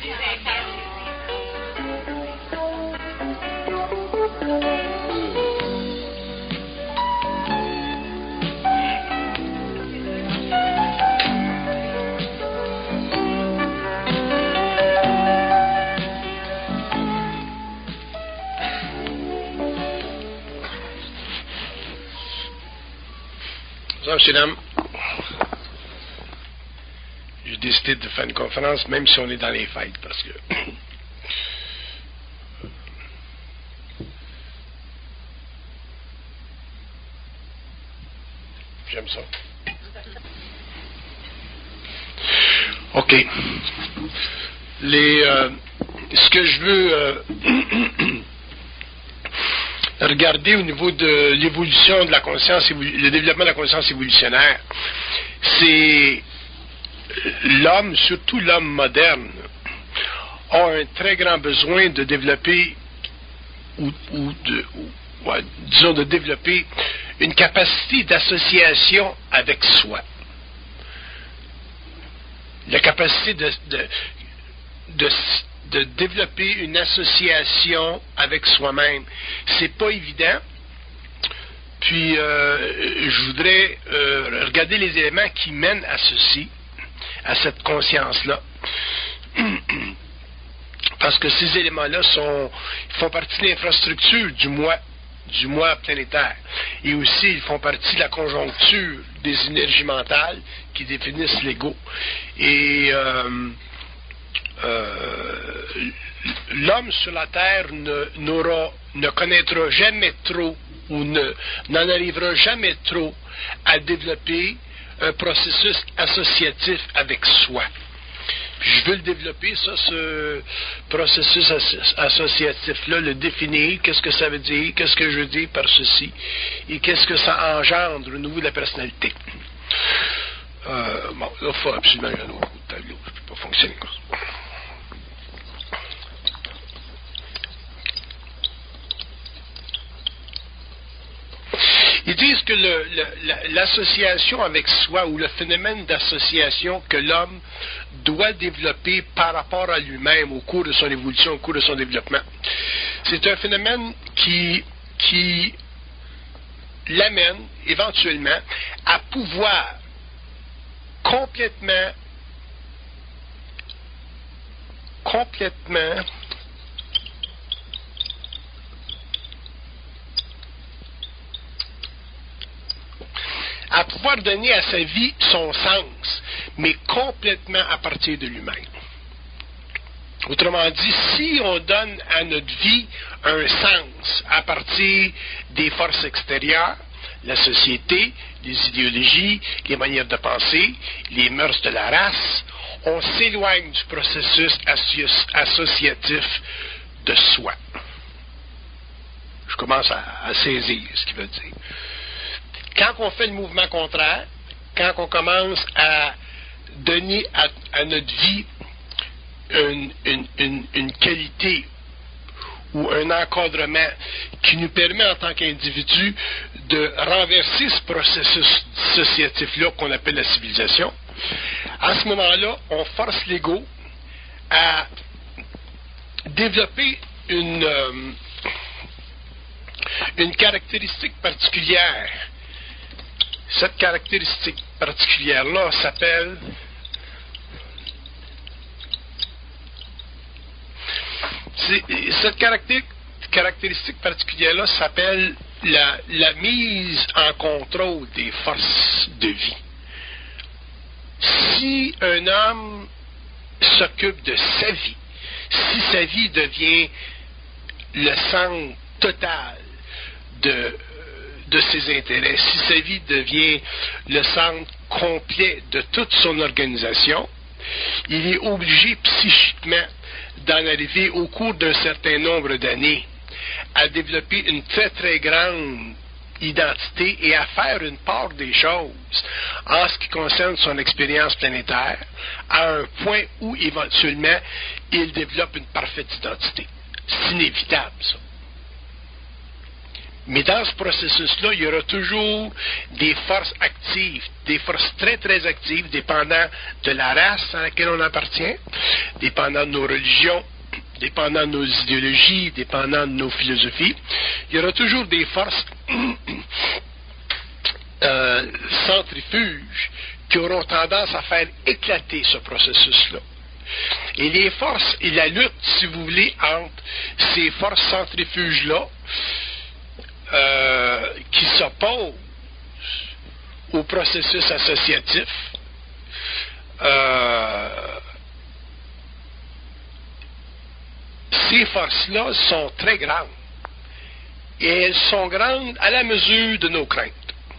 Mesdames, dames, j'ai décidé de faire une conférence, même si on est dans les fêtes, parce que j'aime ça. OK. Ce que je veux regarder au niveau de l'évolution de la conscience, le développement de la conscience évolutionnaire, c'est l'homme, surtout l'homme moderne, a un très grand besoin de développer disons de développer une capacité d'association avec soi. La capacité de développer une association avec soi-même. C'est pas évident. Puis, je voudrais regarder les éléments qui mènent à ceci, à cette conscience-là. Parce que ces éléments-là font partie de l'infrastructure du moi planétaire. Et aussi, ils font partie de la conjoncture des énergies mentales qui définissent l'ego. Et l'homme sur la Terre ne connaîtra jamais trop ou n'en arrivera jamais trop à développer un processus associatif avec soi. Puis je veux le développer, ce processus associatif-là, le définir, qu'est-ce que ça veut dire, qu'est-ce que je veux dire par ceci, et qu'est-ce que ça engendre au niveau de la personnalité. Bon, là, il faut absolument un autre tableau, ça ne peut pas fonctionner comme ça. Ils disent que l'association avec soi, ou le phénomène d'association que l'homme doit développer par rapport à lui-même au cours de son évolution, au cours de son développement, c'est un phénomène qui l'amène éventuellement à pouvoir complètement à pouvoir donner à sa vie son sens, mais complètement à partir de lui-même. Autrement dit, si on donne à notre vie un sens à partir des forces extérieures, la société, les idéologies, les manières de penser, les mœurs de la race, on s'éloigne du processus associatif de soi. Je commence à saisir ce qu'il veut dire. Quand on fait le mouvement contraire, quand on commence à donner à notre vie une qualité ou un encadrement qui nous permet en tant qu'individu de renverser ce processus dissociatif-là qu'on appelle la civilisation, à ce moment-là, on force l'ego à développer une caractéristique particulière. Cette caractéristique particulière-là s'appelle caractéristique particulière-là s'appelle la mise en contrôle des forces de vie. Si un homme s'occupe de sa vie, si sa vie devient le centre total de ses intérêts, si sa vie devient le centre complet de toute son organisation, il est obligé psychiquement d'en arriver au cours d'un certain nombre d'années à développer une très très grande identité et à faire une part des choses en ce qui concerne son expérience planétaire à un point où éventuellement il développe une parfaite identité. C'est inévitable ça. Mais dans ce processus-là, il y aura toujours des forces actives, des forces très, très actives, dépendant de la race à laquelle on appartient, dépendant de nos religions, dépendant de nos idéologies, dépendant de nos philosophies, il y aura toujours des forces centrifuges qui auront tendance à faire éclater ce processus-là. Et les forces et la lutte, si vous voulez, entre ces forces centrifuges-là qui s'opposent au processus associatif, ces forces-là sont très grandes. Et elles sont grandes à la mesure de nos craintes.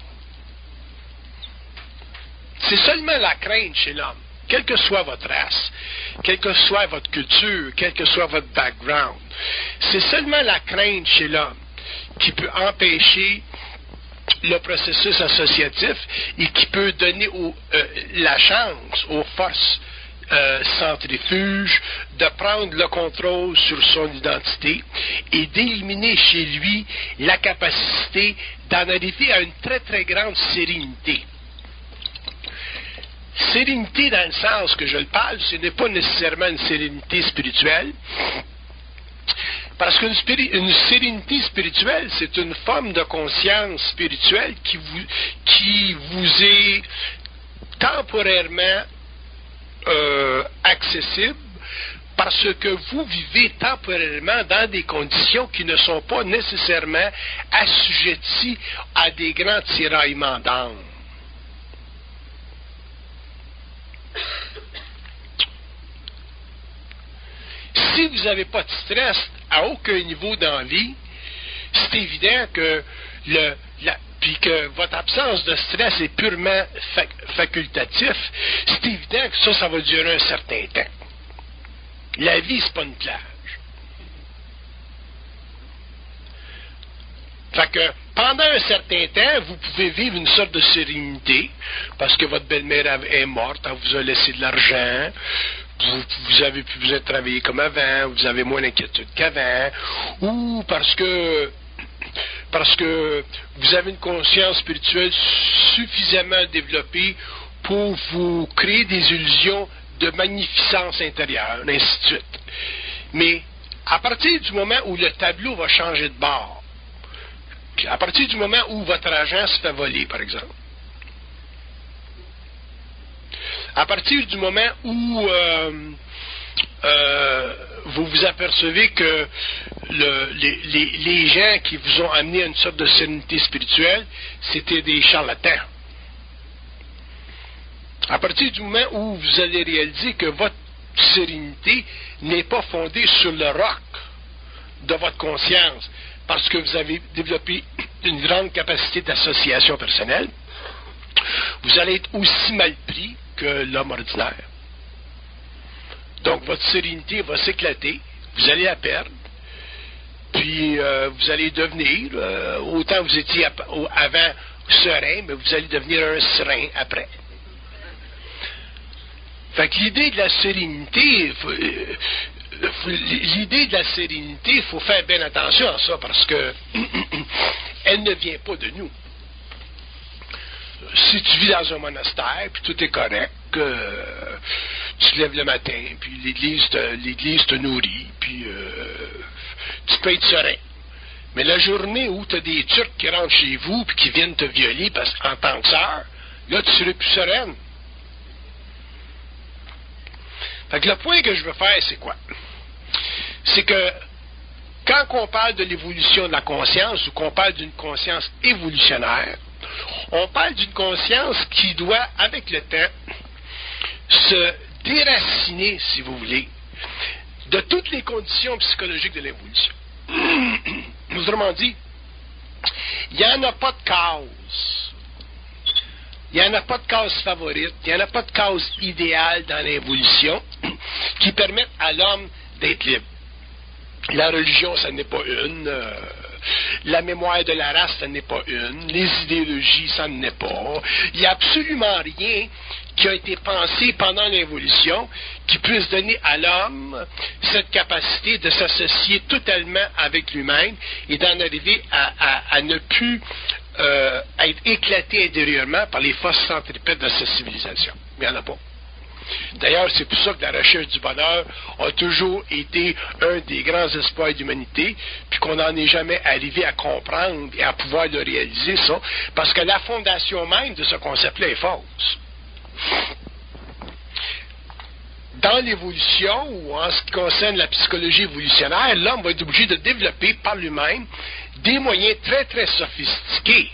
C'est seulement la crainte chez l'homme, quelle que soit votre race, quelle que soit votre culture, quel que soit votre background, c'est seulement la crainte chez l'homme qui peut empêcher le processus associatif et qui peut donner la chance aux forces centrifuges de prendre le contrôle sur son identité et d'éliminer chez lui la capacité d'en arriver à une très très grande sérénité. Sérénité dans le sens que je le parle, ce n'est pas nécessairement une sérénité spirituelle, parce qu'une sérénité spirituelle, c'est une forme de conscience spirituelle qui vous est temporairement accessible parce que vous vivez temporairement dans des conditions qui ne sont pas nécessairement assujetties à des grands tiraillements d'âme. Si vous n'avez pas de stress à aucun niveau dans la vie, c'est évident que puis que votre absence de stress est purement facultatif, c'est évident que ça va durer un certain temps. La vie, c'est pas une plage. Fait que pendant un certain temps, vous pouvez vivre une sorte de sérénité, parce que votre belle-mère est morte, elle vous a laissé de l'argent, vous avez plus besoin de travailler comme avant, vous avez moins d'inquiétude qu'avant, ou parce que vous avez une conscience spirituelle suffisamment développée pour vous créer des illusions de magnificence intérieure, ainsi de suite. Mais à partir du moment où le tableau va changer de bord, à partir du moment où votre argent se fait voler, par exemple, à partir du moment où vous vous apercevez que les gens qui vous ont amené à une sorte de sérénité spirituelle, c'était des charlatans. À partir du moment où vous allez réaliser que votre sérénité n'est pas fondée sur le roc de votre conscience, parce que vous avez développé une grande capacité d'association personnelle, vous allez être aussi mal pris que l'homme ordinaire. Donc, votre sérénité va s'éclater, vous allez la perdre, puis vous allez devenir, autant vous étiez avant serein, mais vous allez devenir un serein après. Fait que l'idée de la sérénité, il faut faire bien attention à ça, parce que elle ne vient pas de nous. Si tu vis dans un monastère, puis tout est correct, tu te lèves le matin, puis l'Église te nourrit, puis tu peux être serein. Mais la journée où tu as des Turcs qui rentrent chez vous, puis qui viennent te violer en tant que sœur, là, tu serais plus sereine. Fait que le point que je veux faire, c'est quoi? C'est que quand on parle de l'évolution de la conscience, ou qu'on parle d'une conscience évolutionnaire, on parle d'une conscience qui doit, avec le temps, se déraciner, si vous voulez, de toutes les conditions psychologiques de l'évolution. Autrement dit, il n'y en a pas de cause. Il n'y en a pas de cause favorite, il n'y en a pas de cause idéale dans l'évolution qui permette à l'homme d'être libre. La religion, ça n'est pas une. La mémoire de la race, ça n'est pas une. Les idéologies, ça n'est pas. Il n'y a absolument rien qui a été pensé pendant l'évolution qui puisse donner à l'homme cette capacité de s'associer totalement avec lui-même et d'en arriver à ne plus être éclaté intérieurement par les forces centripètes de sa civilisation. Il n'y en a pas. D'ailleurs, c'est pour ça que la recherche du bonheur a toujours été un des grands espoirs de l'humanité, puis qu'on n'en est jamais arrivé à comprendre et à pouvoir le réaliser, ça, parce que la fondation même de ce concept-là est fausse. Dans l'évolution, ou en ce qui concerne la psychologie évolutionnaire, l'homme va être obligé de développer par lui-même des moyens très, très sophistiqués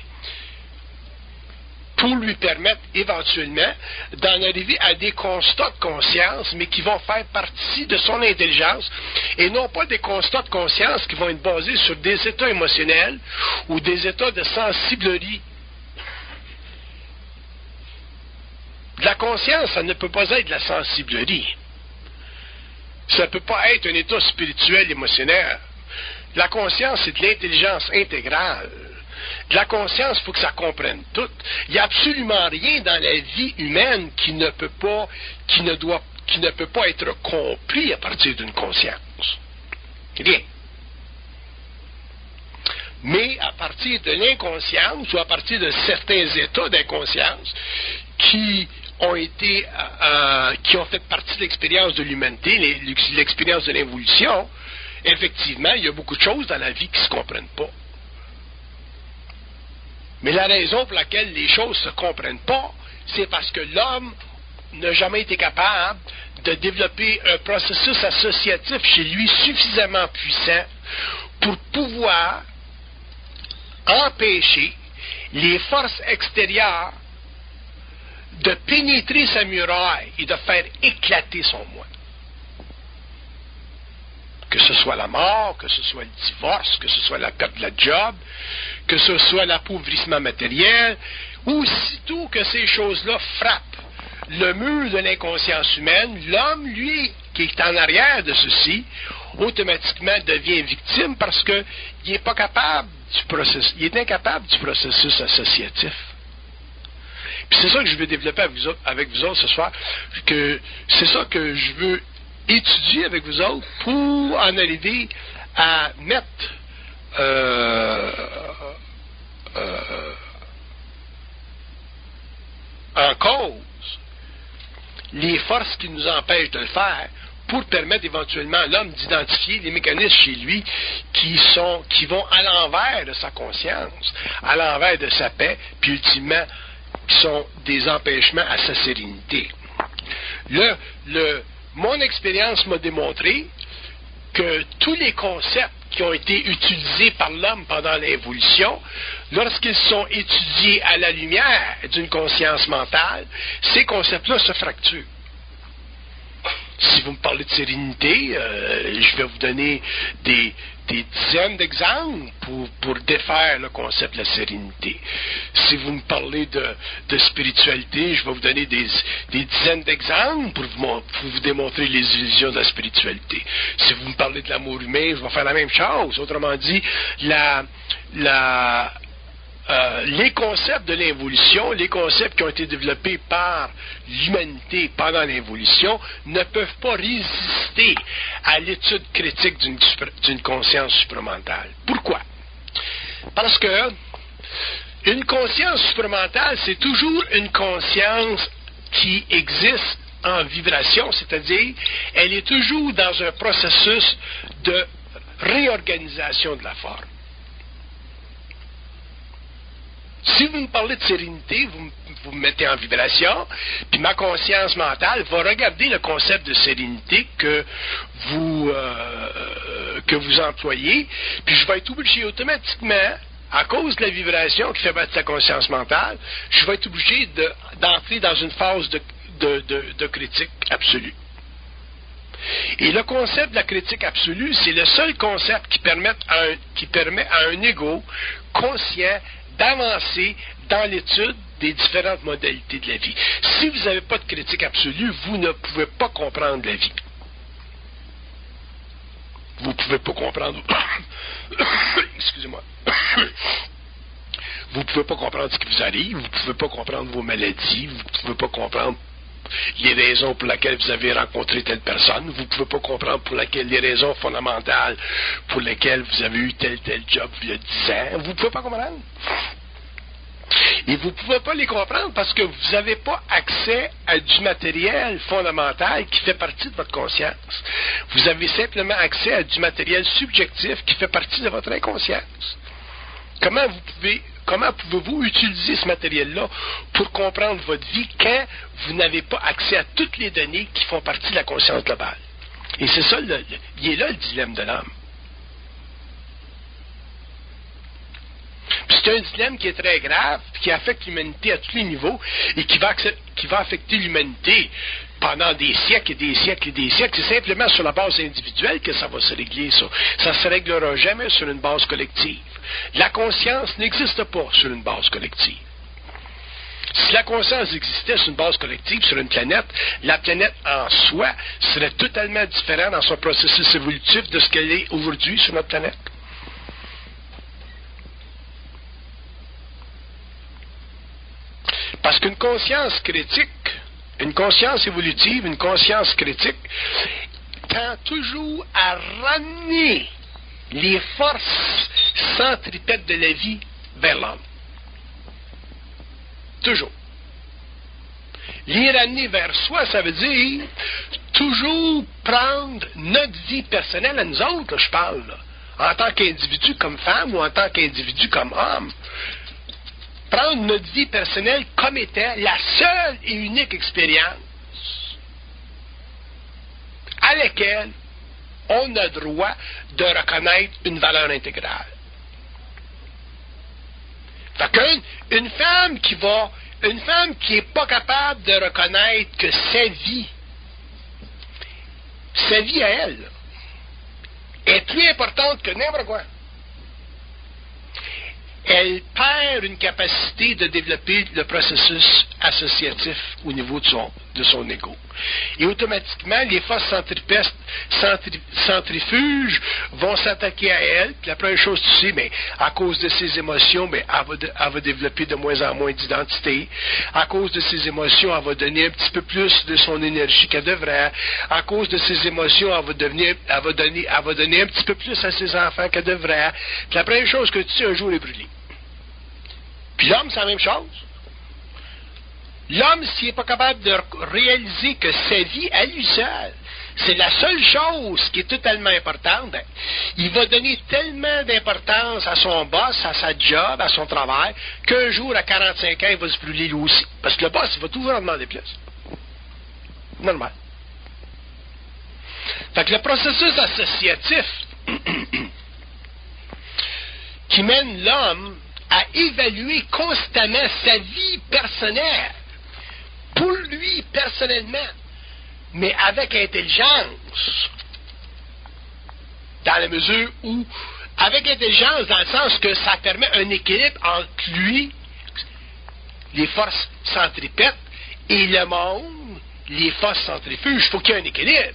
pour lui permettre éventuellement d'en arriver à des constats de conscience, mais qui vont faire partie de son intelligence, et non pas des constats de conscience qui vont être basés sur des états émotionnels ou des états de sensiblerie. De la conscience, ça ne peut pas être de la sensiblerie. Ça ne peut pas être un état spirituel émotionnel. La conscience, c'est de l'intelligence intégrale. De la conscience, il faut que ça comprenne tout. Il n'y a absolument rien dans la vie humaine qui ne peut pas être compris à partir d'une conscience. Rien. Mais à partir de l'inconscience ou à partir de certains états d'inconscience qui ont fait partie de l'expérience de l'humanité, l'expérience de l'évolution, effectivement, il y a beaucoup de choses dans la vie qui ne se comprennent pas. Mais la raison pour laquelle les choses ne se comprennent pas, c'est parce que l'homme n'a jamais été capable de développer un processus associatif chez lui suffisamment puissant pour pouvoir empêcher les forces extérieures de pénétrer sa muraille et de faire éclater son moi. Que ce soit la mort, que ce soit le divorce, que ce soit la perte de la job, que ce soit l'appauvrissement matériel, aussitôt que ces choses-là frappent le mur de l'inconscience humaine, l'homme, lui, qui est en arrière de ceci, automatiquement devient victime parce qu'il n'est pas capable du processus, il est incapable du processus associatif. Puis c'est ça que je veux développer avec vous autres ce soir, que c'est ça que je veux étudier avec vous autres pour en arriver à mettre en cause les forces qui nous empêchent de le faire pour permettre éventuellement à l'homme d'identifier les mécanismes chez lui qui vont à l'envers de sa conscience, à l'envers de sa paix, puis ultimement qui sont des empêchements à sa sérénité. Mon expérience m'a démontré que tous les concepts qui ont été utilisés par l'homme pendant l'évolution, lorsqu'ils sont étudiés à la lumière d'une conscience mentale, ces concepts-là se fracturent. Si vous me parlez de sérénité, je vais vous donner des dizaines d'exemples pour défaire le concept de la sérénité. Si vous me parlez de spiritualité, je vais vous donner des dizaines d'exemples pour vous démontrer les illusions de la spiritualité. Si vous me parlez de l'amour humain, je vais faire la même chose. Autrement dit, les concepts de l'évolution, les concepts qui ont été développés par l'humanité pendant l'évolution ne peuvent pas résister à l'étude critique d'une conscience supramentale. Pourquoi? Parce que une conscience supramentale, c'est toujours une conscience qui existe en vibration, c'est-à-dire elle est toujours dans un processus de réorganisation de la forme. Si vous me parlez de sérénité, vous me mettez en vibration, puis ma conscience mentale va regarder le concept de sérénité que vous employez, puis je vais être obligé automatiquement, à cause de la vibration qui fait partie de la conscience mentale, je vais être obligé d'entrer dans une phase de critique absolue. Et le concept de la critique absolue, c'est le seul concept qui permet à un ego conscient d'avancer dans l'étude des différentes modalités de la vie. Si vous n'avez pas de critique absolue, vous ne pouvez pas comprendre la vie. Vous ne pouvez pas comprendre... Excusez-moi. Vous ne pouvez pas comprendre ce qui vous arrive, vous ne pouvez pas comprendre vos maladies, vous ne pouvez pas comprendre les raisons pour lesquelles vous avez rencontré telle personne, vous ne pouvez pas comprendre les raisons fondamentales pour lesquelles vous avez eu tel job il y a 10 ans, vous ne pouvez pas comprendre. Et vous ne pouvez pas les comprendre parce que vous n'avez pas accès à du matériel fondamental qui fait partie de votre conscience. Vous avez simplement accès à du matériel subjectif qui fait partie de votre inconscience. Comment pouvez-vous utiliser ce matériel-là pour comprendre votre vie quand vous n'avez pas accès à toutes les données qui font partie de la conscience globale? Et c'est ça, il est là le dilemme de l'âme. Puis c'est un dilemme qui est très grave, qui affecte l'humanité à tous les niveaux et qui va affecter l'humanité pendant des siècles et des siècles et des siècles. C'est simplement sur la base individuelle que ça va se régler, ça. Ça ne se réglera jamais sur une base collective. La conscience n'existe pas sur une base collective. Si la conscience existait sur une base collective, sur une planète, la planète en soi serait totalement différente dans son processus évolutif de ce qu'elle est aujourd'hui sur notre planète. Parce qu'une conscience critique, une conscience évolutive, une conscience critique, tend toujours à ramener les forces centripètes de la vie vers l'homme. Toujours. Les ramener vers soi, ça veut dire toujours prendre notre vie personnelle à nous autres, là, je parle, là, en tant qu'individu comme femme ou en tant qu'individu comme homme. Prendre notre vie personnelle comme étant la seule et unique expérience à laquelle on a droit de reconnaître une valeur intégrale. Fait qu'une femme qui n'est pas capable de reconnaître que sa vie à elle, est plus importante que n'importe quoi, elle perd une capacité de développer le processus associatif au niveau de son ego. Et automatiquement, les forces centrifuges vont s'attaquer à elle. Puis la première chose, tu sais, mais à cause de ses émotions, mais elle va développer de moins en moins d'identité. À cause de ses émotions, elle va donner un petit peu plus de son énergie qu'elle devrait. À cause de ses émotions, elle va donner un petit peu plus à ses enfants qu'elle devrait. Puis la première chose que tu sais, un jour, elle est brûlée. Puis l'homme, c'est la même chose. L'homme, s'il n'est pas capable de réaliser que sa vie, à lui seul, c'est la seule chose qui est totalement importante, ben, il va donner tellement d'importance à son boss, à sa job, à son travail, qu'un jour, à 45 ans, il va se brûler lui aussi. Parce que le boss, il va toujours en demander plus. Normal. Fait que le processus associatif qui mène l'homme à évaluer constamment sa vie personnelle, pour lui personnellement, mais avec intelligence, dans la mesure où, avec intelligence, dans le sens que ça permet un équilibre entre lui, les forces centripètes, et le monde, les forces centrifuges. Il faut qu'il y ait un équilibre.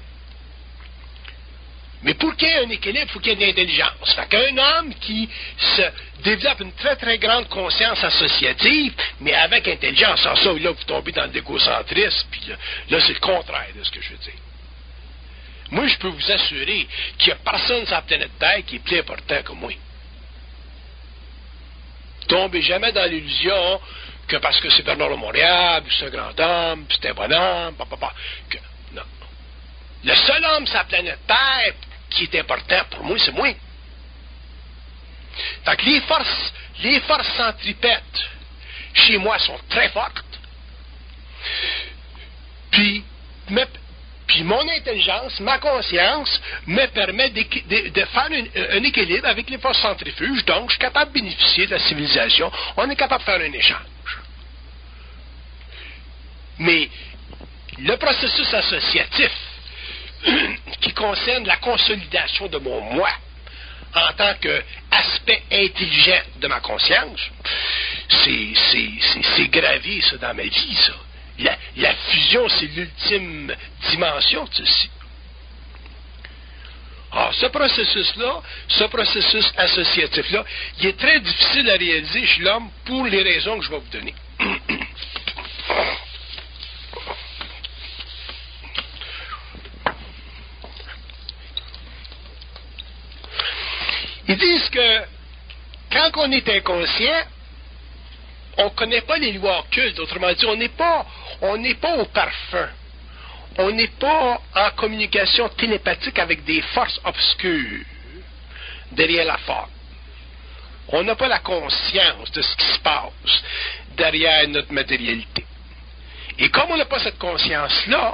Mais pour qu'il y ait un équilibre, il faut qu'il y ait de l'intelligence. Fait qu'un homme qui se développe une très très grande conscience associative, mais avec intelligence, sans ça, là, vous tombez dans l'égocentrisme, puis là, c'est le contraire de ce que je veux dire. Moi, je peux vous assurer qu'il n'y a personne sur la planète Terre qui est plus important que moi. Tombez jamais dans l'illusion que parce que c'est Bernard de Montréal, puis c'est un grand homme, puis c'est un bonhomme, que, non. Le seul homme sur la planète Terre qui est important pour moi, c'est moi. Fait que les forces centripètes chez moi sont très fortes. Puis mon intelligence, ma conscience me permet de faire un équilibre avec les forces centrifuges. Donc, je suis capable de bénéficier de la civilisation. On est capable de faire un échange. Mais le processus associatif qui concerne la consolidation de mon moi en tant qu'aspect intelligent de ma conscience, c'est gravé ça dans ma vie, ça. La fusion, c'est l'ultime dimension de ceci. Alors, ce processus associatif-là, il est très difficile à réaliser chez l'homme pour les raisons que je vais vous donner. Ils disent que quand on est inconscient, on connaît pas les lois occultes. Autrement dit, on n'est pas au parfum. On n'est pas en communication télépathique avec des forces obscures derrière la forme. On n'a pas la conscience de ce qui se passe derrière notre matérialité. Et comme on n'a pas cette conscience-là,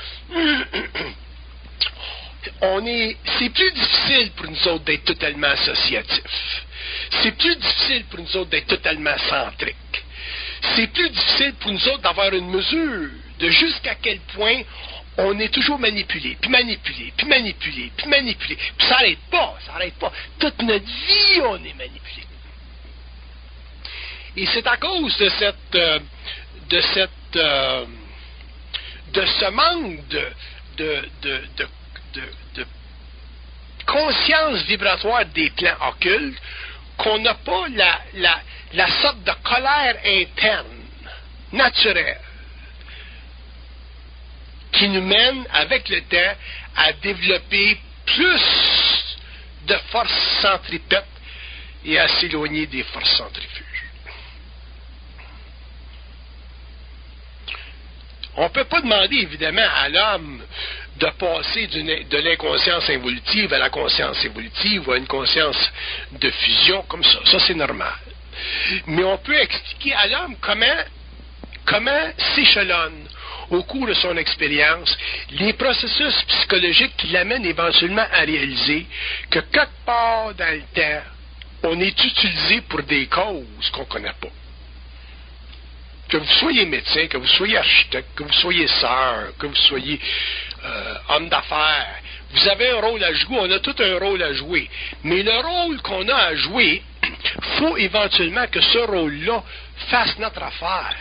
c'est plus difficile pour nous autres d'être totalement associatifs. C'est plus difficile pour nous autres d'être totalement centriques. C'est plus difficile pour nous autres d'avoir une mesure de jusqu'à quel point on est toujours manipulé, puis manipulé, puis manipulé, puis manipulé. Puis ça n'arrête pas, ça n'arrête pas. Toute notre vie, on est manipulé. Et c'est à cause de ce manque de conscience vibratoire des plans occultes qu'on n'a pas la sorte de colère interne, naturelle, qui nous mène, avec le temps, à développer plus de forces centripètes et à s'éloigner des forces centrifuges. On ne peut pas demander, évidemment, à l'homme de passer de l'inconscience involutive à la conscience évolutive ou à une conscience de fusion comme ça. Ça, c'est normal. Mais on peut expliquer à l'homme comment s'échelonnent au cours de son expérience les processus psychologiques qui l'amènent éventuellement à réaliser que quelque part dans le temps, on est utilisé pour des causes qu'on ne connaît pas. Que vous soyez médecin, que vous soyez architecte, que vous soyez sœur, que vous soyez homme d'affaires, vous avez un rôle à jouer, on a tout un rôle à jouer. Mais le rôle qu'on a à jouer, il faut éventuellement que ce rôle-là fasse notre affaire.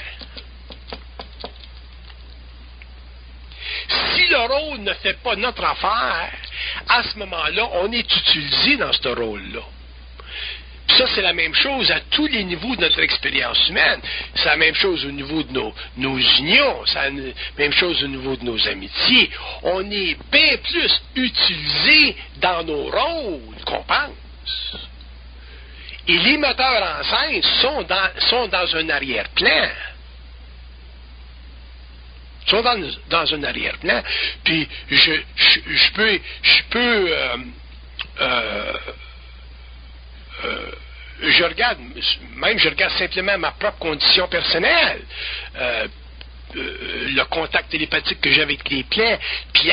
Si le rôle ne fait pas notre affaire, à ce moment-là, on est utilisé dans ce rôle-là. Ça, c'est la même chose à tous les niveaux de notre expérience humaine. C'est la même chose au niveau de nos unions. C'est la même chose au niveau de nos amitiés. On est bien plus utilisé dans nos rôles qu'on pense. Et les metteurs en scène sont dans un arrière-plan. Sont dans un arrière-plan. Puis, je regarde simplement ma propre condition personnelle, le contact télépathique que j'ai avec les plans, puis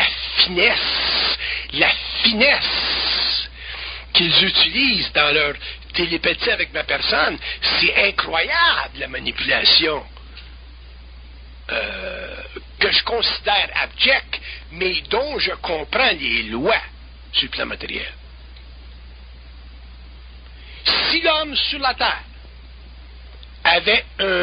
la finesse qu'ils utilisent dans leur télépathie avec ma personne, c'est incroyable, la manipulation que je considère abjecte, mais dont je comprends les lois sur le plan matériel. Si l'homme sur la Terre avait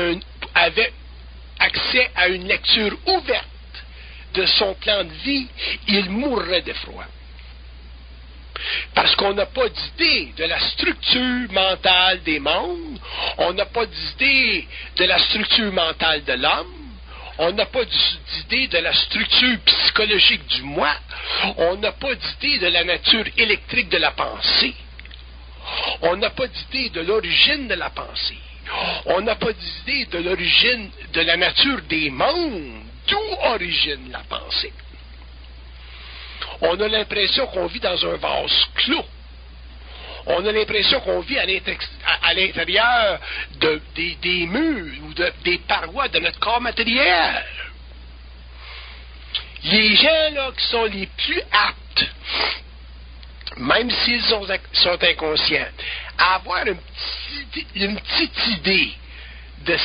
accès à une lecture ouverte de son plan de vie, il mourrait d'effroi. Parce qu'on n'a pas d'idée de la structure mentale des mondes, on n'a pas d'idée de la structure mentale de l'homme, on n'a pas d'idée de la structure psychologique du moi, on n'a pas d'idée de la nature électrique de la pensée. On n'a pas d'idée de l'origine de la pensée. On n'a pas d'idée de l'origine, de la nature des mondes, d'où origine la pensée. On a l'impression qu'on vit dans un vase clos. On a l'impression qu'on vit à l'intérieur des murs ou des parois de notre corps matériel. Les gens là qui sont les plus aptes, même s'ils sont inconscients, à avoir une petite idée de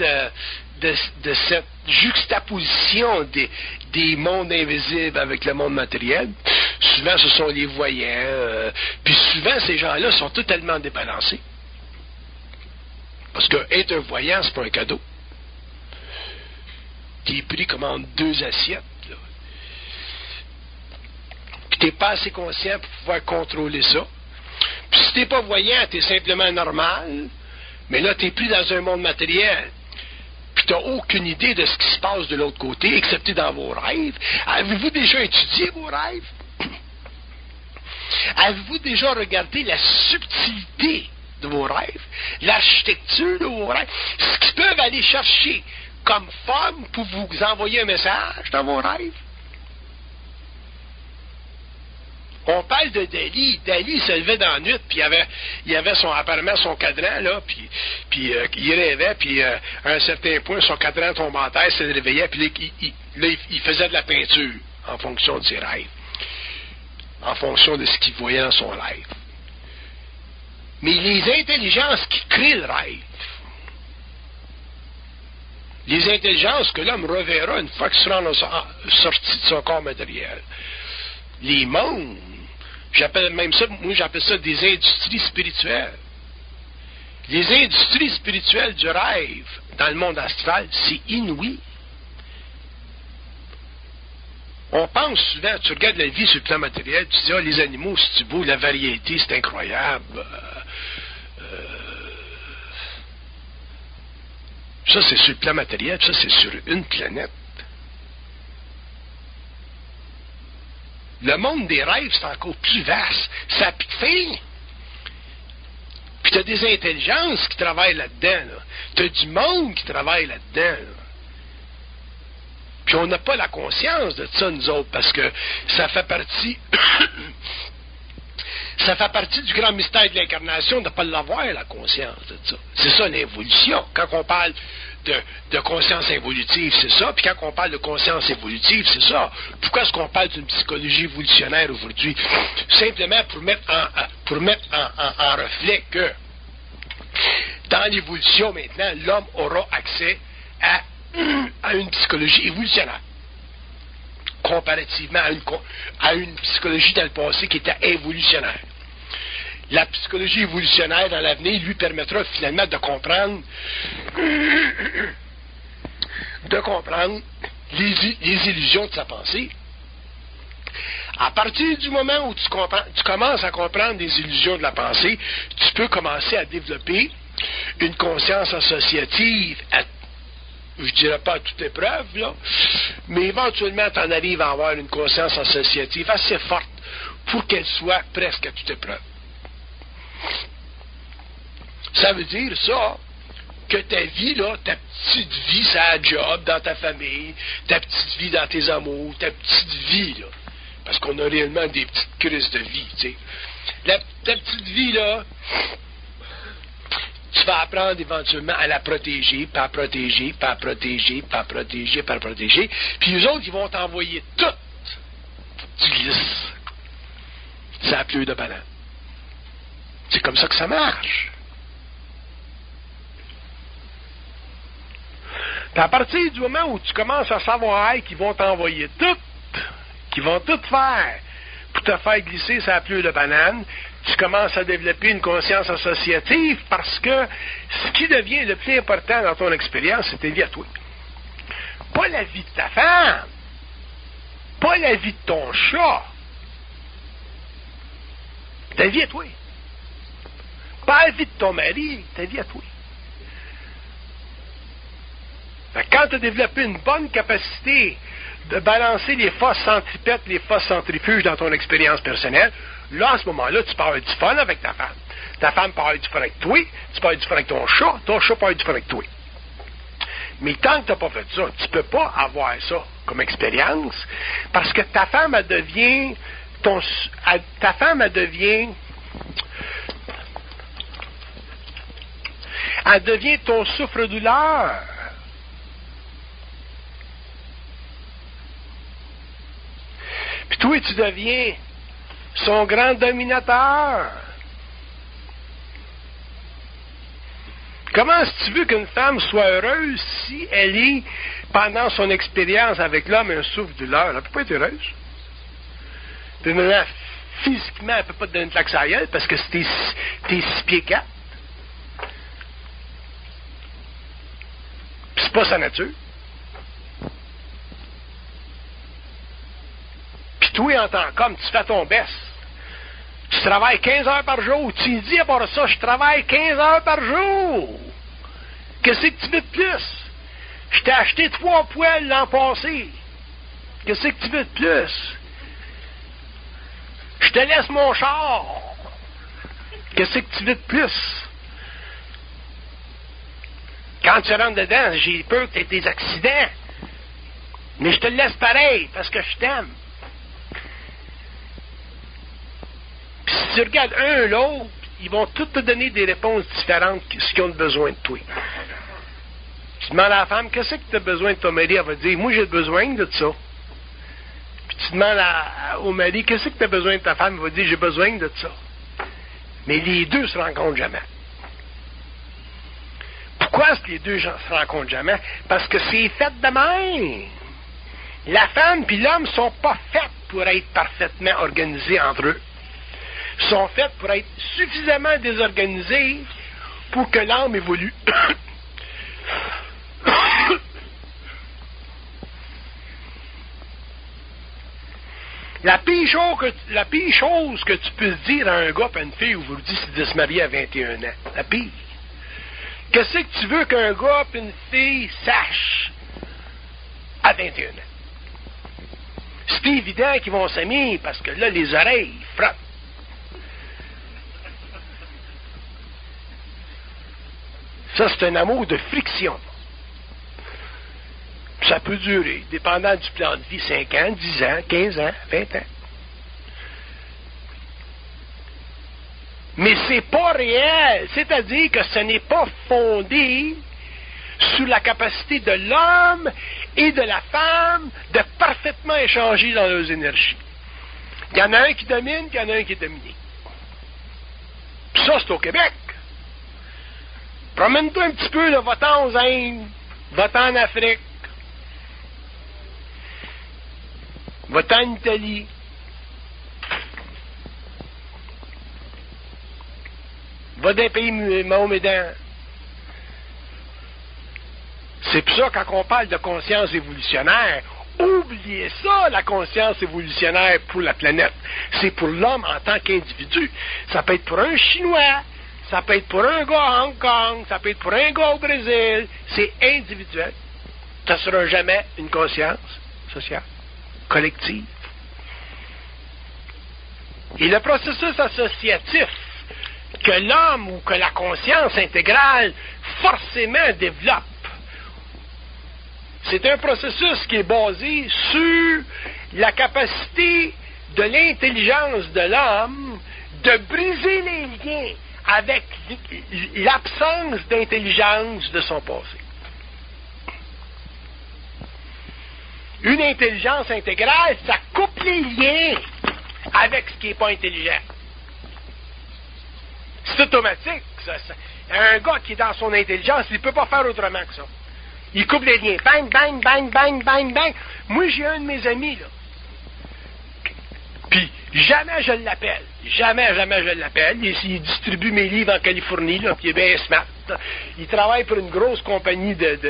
cette juxtaposition des mondes invisibles avec le monde matériel, souvent ce sont les voyants, puis souvent ces gens-là sont totalement débalancés. Parce que être un voyant, c'est pas un cadeau. T'es pris comme en 2 assiettes, là. Puis t'es pas assez conscient pour pouvoir contrôler ça. Puis si t'es pas voyant, t'es simplement normal, mais là t'es pris dans un monde matériel. Puis t'as aucune idée de ce qui se passe de l'autre côté, excepté dans vos rêves. Avez-vous déjà étudié vos rêves? Avez-vous déjà regardé la subtilité de vos rêves, l'architecture de vos rêves, ce qu'ils peuvent aller chercher comme forme pour vous envoyer un message dans vos rêves. On parle de Dali. Dali se levait dans la nuit, puis il avait apparemment son cadran, là, puis il rêvait, puis à un certain point, son cadran tombait en terre, se réveillait, puis là, il faisait de la peinture en fonction de ses rêves, en fonction de ce qu'il voyait dans son rêve. Mais les intelligences qui créent le rêve, les intelligences que l'homme reverra une fois qu'il sera sorti de son corps matériel, les mondes, j'appelle ça des industries spirituelles. Les industries spirituelles du rêve dans le monde astral, c'est inouï. On pense souvent, tu regardes la vie sur le plan matériel, tu te dis, les animaux, c'est beau, la variété, c'est incroyable. Ça, c'est sur le plan matériel, ça, c'est sur une planète. Le monde des rêves, c'est encore plus vaste. Ça n'a plus de fin. Puis tu as des intelligences qui travaillent là-dedans. Là. Tu as du monde qui travaille là-dedans. Là. Puis on n'a pas la conscience de ça, nous autres, parce que ça fait partie... ça fait partie du grand mystère de l'incarnation de ne pas l'avoir, la conscience de ça. C'est ça l'évolution. Quand on parle de conscience évolutive, c'est ça. Puis quand on parle de conscience évolutive, c'est ça. Pourquoi est-ce qu'on parle d'une psychologie évolutionnaire aujourd'hui? Simplement pour mettre en reflet que dans l'évolution maintenant, l'homme aura accès à une psychologie évolutionnaire. Comparativement à une psychologie dans le passé qui était involutionnaire. La psychologie évolutionnaire dans l'avenir lui permettra finalement de comprendre les illusions de sa pensée. À partir du moment où tu commences à comprendre les illusions de la pensée, tu peux commencer à développer une conscience associative je dirais pas à toute épreuve, là, mais éventuellement, tu en arrives à avoir une conscience associative assez forte pour qu'elle soit presque à toute épreuve. Ça veut dire ça, que ta vie, là, ta petite vie, ça job, dans ta famille, ta petite vie dans tes amours, ta petite vie, là, parce qu'on a réellement des petites crises de vie, tu sais. Ta petite vie, là, tu vas apprendre éventuellement à la protéger, puis à protéger, puis à protéger, puis à protéger, puis à protéger. Puis eux autres, ils vont t'envoyer tout. Tu glisses. Ça a plus de banane. C'est comme ça que ça marche. Puis à partir du moment où tu commences à savoir qu'ils vont t'envoyer tout, qu'ils vont tout faire pour te faire glisser ça a plus de banane, tu commences à développer une conscience associative parce que ce qui devient le plus important dans ton expérience, c'est ta vie à toi. Pas la vie de ta femme, pas la vie de ton chat, ta vie à toi. Pas la vie de ton mari, ta vie à toi. Quand tu as développé une bonne capacité de balancer les forces centripètes, les forces centrifuges dans ton expérience personnelle, là, à ce moment-là, tu peux avoir du fun avec ta femme. Ta femme peut avoir du fun avec toi, tu peux avoir du fun avec ton chat peut avoir du fun avec toi. Mais tant que tu n'as pas fait ça, tu ne peux pas avoir ça comme expérience, parce que ta femme, elle devient ton souffre-douleur. Puis toi, tu deviens son grand dominateur. Comment est-ce que tu veux qu'une femme soit heureuse si elle est, pendant son expérience avec l'homme, un souffre-douleur? Elle ne peut pas être heureuse. Puis maintenant, physiquement, elle ne peut pas te donner une claque sur la gueule parce que t'es 6 pieds 4. Puis c'est pas sa nature. Puis toi, en tant qu'homme, tu fais ton best. Tu travailles 15 heures par jour. Tu dis à part ça, je travaille 15 heures par jour. Qu'est-ce que tu veux de plus? Je t'ai acheté 3 poêles l'an passé. Qu'est-ce que tu veux de plus? Je te laisse mon char. Qu'est-ce que tu veux de plus? Quand tu rentres dedans, j'ai peur que tu aies des accidents. Mais je te le laisse pareil, parce que je t'aime. Puis si tu regardes un ou l'autre, ils vont tous te donner des réponses différentes de ce qu'ils ont besoin de toi. Tu demandes à la femme, qu'est-ce que tu as besoin de ton mari? Elle va te dire, moi j'ai besoin de ça. Puis tu demandes au mari, qu'est-ce que tu as besoin de ta femme? Elle va te dire, j'ai besoin de ça. Mais les deux ne se rencontrent jamais. Pourquoi est-ce que les deux ne se rencontrent jamais? Parce que c'est fait de même. La femme et l'homme ne sont pas faits pour être parfaitement organisés entre eux. Ils sont faits pour être suffisamment désorganisés pour que l'âme évolue. La pire chose que tu peux dire à un gars et à une fille aujourd'hui, c'est de se marier à 21 ans. La pire. Qu'est-ce que tu veux qu'un gars et une fille sachent à 21 ans? C'est évident qu'ils vont s'aimer parce que là, les oreilles frottent. Ça, c'est un amour de friction. Ça peut durer, dépendant du plan de vie, 5 ans, 10 ans, 15 ans, 20 ans. Mais c'est pas réel, c'est-à-dire que ce n'est pas fondé sur la capacité de l'homme et de la femme de parfaitement échanger dans leurs énergies. Il y en a un qui domine, il y en a un qui est dominé. Puis ça, c'est au Québec. Promène-toi un petit peu, là, va-t'en aux Indes, va-t'en en Afrique, va-t'en en Italie. Va dans les pays mahomédans. C'est pour ça, quand on parle de conscience évolutionnaire, oubliez ça, la conscience évolutionnaire pour la planète. C'est pour l'homme en tant qu'individu. Ça peut être pour un Chinois, ça peut être pour un gars à Hong Kong, ça peut être pour un gars au Brésil. C'est individuel. Ça ne sera jamais une conscience sociale, collective. Et le processus associatif que l'homme ou que la conscience intégrale forcément développe, c'est un processus qui est basé sur la capacité de l'intelligence de l'homme de briser les liens avec l'absence d'intelligence de son passé. Une intelligence intégrale, ça coupe les liens avec ce qui n'est pas intelligent. C'est automatique. Un gars qui est dans son intelligence, il ne peut pas faire autrement que ça. Il coupe les liens. Bang, bang, bang, bang, bang, bang. Moi, j'ai un de mes amis, là. Puis, jamais je l'appelle. Jamais je l'appelle. Il distribue mes livres en Californie, là, puis il est bien smart. Il travaille pour une grosse compagnie de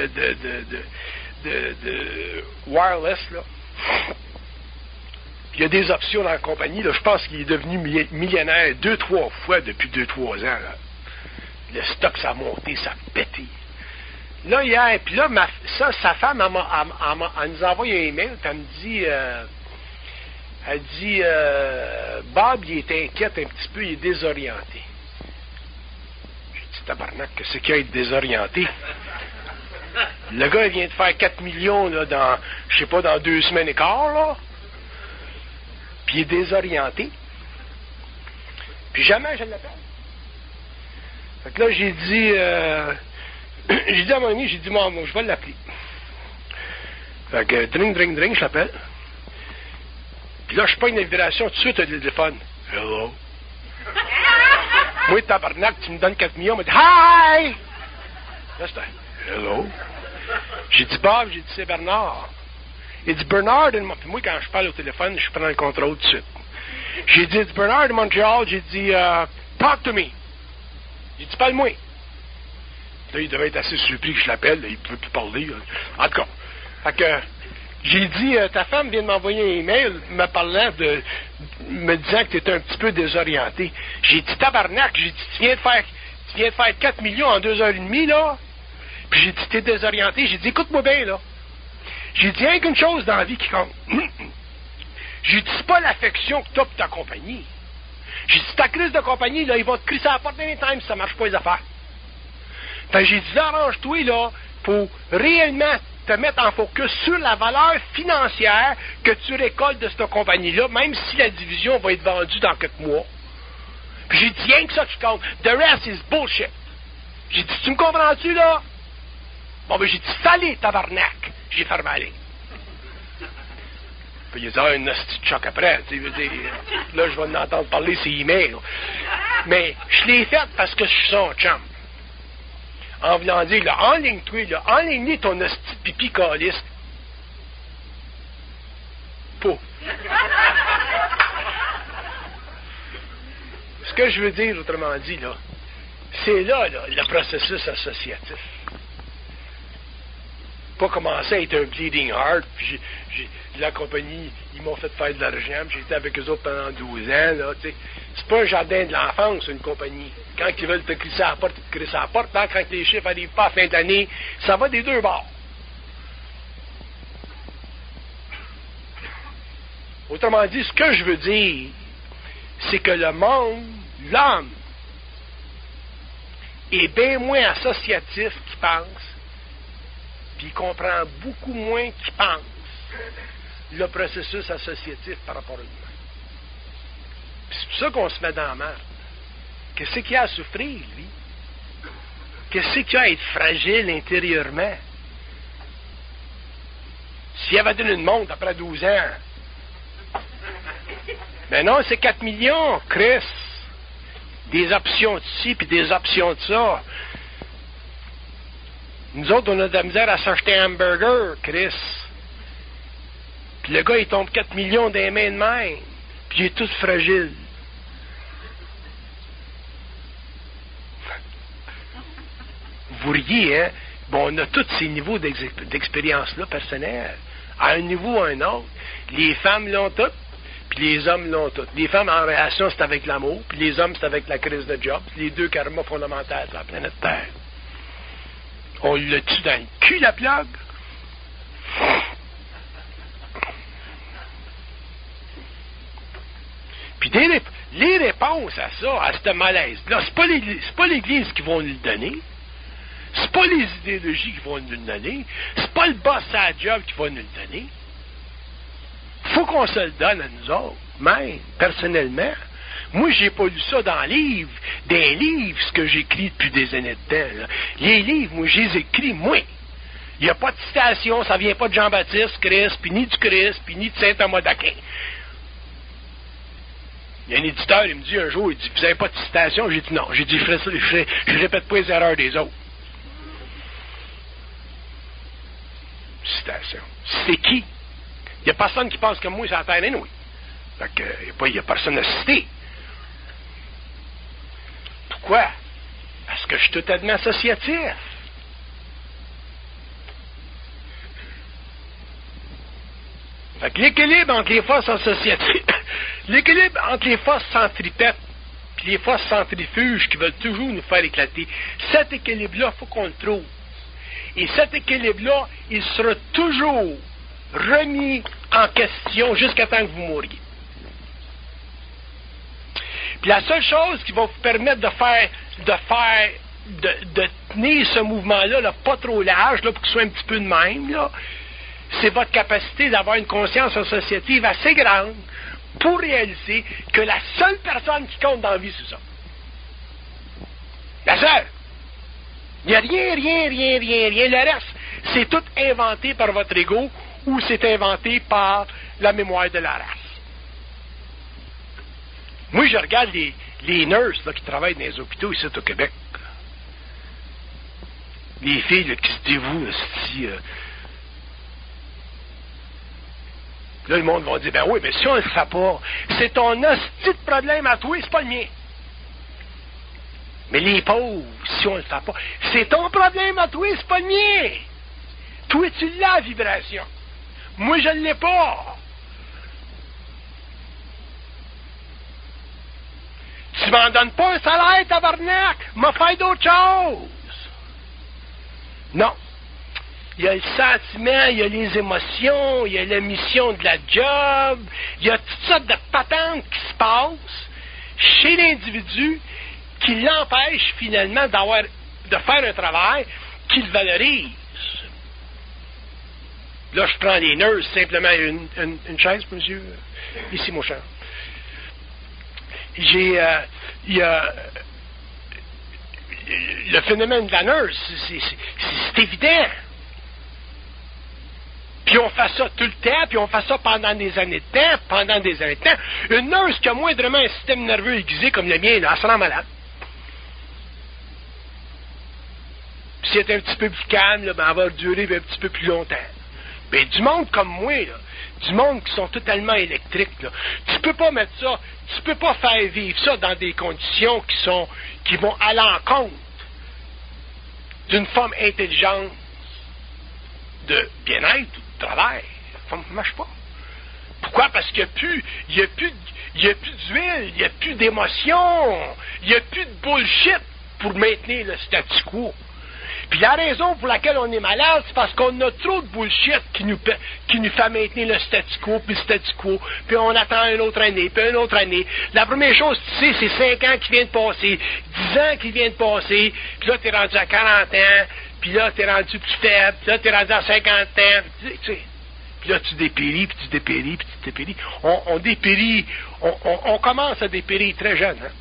wireless, là. Il y a des options dans la compagnie. Là. Je pense qu'il est devenu millionnaire 2-3 fois depuis 2-3 ans. Là. Le stock, ça a monté, ça a pété. Là, hier, puis là, sa femme, elle nous envoie un email, puis elle dit, Bob, il est inquiète un petit peu, il est désorienté. J'ai dit, tabarnak, qu'est-ce qu'il y a à être désorienté? Le gars, il vient de faire 4 millions, là, dans 2 semaines et quart, là. Puis il est désorienté. Puis jamais je l'appelle. Fait que là, j'ai dit à mon ami, moi, je vais l'appeler. Fait que, dring, je l'appelle. Puis là, je prends une vibration tout de suite au téléphone. Hello. Moi, tabarnak, tu me donnes 4 millions, il m'a dit, hi! Là, c'était, hello. J'ai dit, Bob, c'est Bernard. Il dit, Bernard, puis moi, quand je parle au téléphone, je prends le contrôle tout de suite. J'ai dit, it's Bernard de Montréal. J'ai dit, talk to me. J'ai dit, parle-moi. Là, il devait être assez surpris que je l'appelle. Il ne peut plus parler. Là. En tout cas, fait que, j'ai dit, ta femme vient de m'envoyer un email me disant que tu étais un petit peu désorienté. J'ai dit, tabarnak. J'ai dit, tu viens de faire 4 millions en 2h30, là. Puis j'ai dit, t'es désorienté. J'ai dit, écoute-moi bien, là. J'ai dit, rien qu'une chose dans la vie qui compte. J'ai dit, c'est pas l'affection que tu as pour ta compagnie. J'ai dit, ta crise de compagnie, là, ils vont te crisser à la porte d'anytime si ça marche pas les affaires. Fait que j'ai dit, arrange-toi, là, pour réellement te mettre en focus sur la valeur financière que tu récoltes de cette compagnie-là, même si la division va être vendue dans quelques mois. Puis j'ai dit, rien que ça qui compte. The rest is bullshit. J'ai dit, tu me comprends-tu, là? Bon, ben, j'ai dit, salé, tabarnak. J'ai fermé la ligne. Puis il a dit, un hostie de choc après. Tu sais, dire, là, je vais en entendre parler, c'est email. Mais je l'ai fait parce que je suis son chum. En voulant dire, là, enligne-toi, là, enligne ton hostie de pipi caliste. Pouf. Ce que je veux dire, autrement dit, là, c'est là, le processus associatif. Pas commencer à être un bleeding heart, puis la compagnie, ils m'ont fait faire de l'argent, puis j'ai été avec eux autres pendant 12 ans, là, tu sais. C'est pas un jardin de l'enfance, une compagnie. Quand ils veulent te crisser à la porte, ils te crissent à la porte. Quand les chiffres n'arrivent pas à la fin de l'année, ça va des deux bords. Autrement dit, ce que je veux dire, c'est que le monde, l'homme, est bien moins associatif qu'il pense, puis il comprend beaucoup moins qu'il pense le processus associatif par rapport à lui-même. C'est pour ça qu'on se met dans la merde. Qu'est-ce qu'il y a à souffrir, lui? Qu'est-ce qu'il y a à être fragile intérieurement? S'il avait donné une montre après 12 ans, ben non, c'est 4 millions, Chris. Des options de ci, puis des options de ça. Nous autres, on a de la misère à s'acheter un hamburger, Chris. Puis le gars, il tombe 4 millions dans les mains de même. Puis il est tout fragile. Vous riez, hein? Bon, on a tous ces niveaux d'expérience-là personnelle. À un niveau ou à un autre. Les femmes l'ont toutes, puis les hommes l'ont toutes. Les femmes, en relation, c'est avec l'amour, puis les hommes, c'est avec la crise de job. C'est les deux karmas fondamentaux de la planète Terre. On le tue dans le cul, la plague. Puis les réponses à ça, à ce malaise-là, c'est pas l'Église qui va nous le donner. C'est pas les idéologies qui vont nous le donner. C'est pas le boss à la job qui va nous le donner. Faut qu'on se le donne à nous autres, même, personnellement. Moi, j'ai pas lu ça dans des livres, ce que j'écris depuis des années de temps. Là. Les livres, moi, je les écris, moi. Il n'y a pas de citation, ça vient pas de Jean-Baptiste, Christ, puis ni du Christ, puis ni de Saint-Thomas d'Aquin. Il y a un éditeur, il me dit un jour, il dit, vous n'avez pas de citation? J'ai dit non. J'ai dit, je répète pas les erreurs des autres. Citation. C'est qui? Il n'y a personne qui pense comme moi sur la terre, oui. Fait que, il n'y a personne à citer. Pourquoi? Parce que je suis totalement associatif. Fait que l'équilibre entre les forces associatives, l'équilibre entre les forces centripètes et les forces centrifuges qui veulent toujours nous faire éclater, cet équilibre-là, il faut qu'on le trouve. Et cet équilibre-là, il sera toujours remis en question jusqu'à temps que vous mouriez. Puis la seule chose qui va vous permettre de tenir ce mouvement-là, là, pas trop large, là, pour qu'il soit un petit peu de même, là, c'est votre capacité d'avoir une conscience associative assez grande pour réaliser que la seule personne qui compte dans la vie, c'est ça. La seule. Il n'y a rien. Le reste, c'est tout inventé par votre ego ou c'est inventé par la mémoire de la race. Moi, je regarde les nurses là, qui travaillent dans les hôpitaux ici au Québec. Les filles là, qui se dévouent, là, le monde va dire, ben oui, mais si on ne le fait pas, c'est ton hostie de problème à toi, c'est pas le mien. Mais les pauvres, si on ne le fait pas, c'est ton problème à toi, c'est pas le mien. Toi, tu l'as, la vibration. Moi, je ne l'ai pas. Tu m'en donnes pas un salaire, tabarnak, m'a fait d'autres choses. Non. Il y a le sentiment, il y a les émotions, il y a la mission de la job, il y a toutes sortes de patentes qui se passent chez l'individu qui l'empêchent finalement d'avoir de faire un travail qui le valorise. Là, je prends les nurses, simplement une chaise, monsieur. Ici, mon cher. Il y a le phénomène de la nurse, c'est évident. Puis on fait ça tout le temps, puis on fait ça pendant des années de temps, Une nurse qui a moindrement un système nerveux aiguisé comme le mien, là, elle se rend malade. Puis si elle est un petit peu plus calme, là, ben, elle va durer un petit peu plus longtemps. Mais du monde comme moi, là, du monde qui sont totalement électriques, là, tu peux pas mettre ça, tu peux pas faire vivre ça dans des conditions qui vont à l'encontre d'une forme intelligente de bien-être ou de travail. Ça ne marche pas. Pourquoi? Parce qu'il n'y a plus d'huile, il n'y a plus d'émotion, il n'y a plus de bullshit pour maintenir le statu quo. Puis la raison pour laquelle on est malade, c'est parce qu'on a trop de bullshit qui nous fait maintenir le statu quo, puis on attend une autre année, puis une autre année. La première chose, tu sais, c'est 5 ans qui viennent de passer, 10 ans qui viennent de passer, puis là, t'es rendu à 40 ans, puis là, t'es rendu plus faible, puis là, t'es rendu à 50 ans, tu sais. Puis là, tu dépéris, puis tu dépéris, puis tu dépéris. On dépérit, on commence à dépérir très jeune, hein.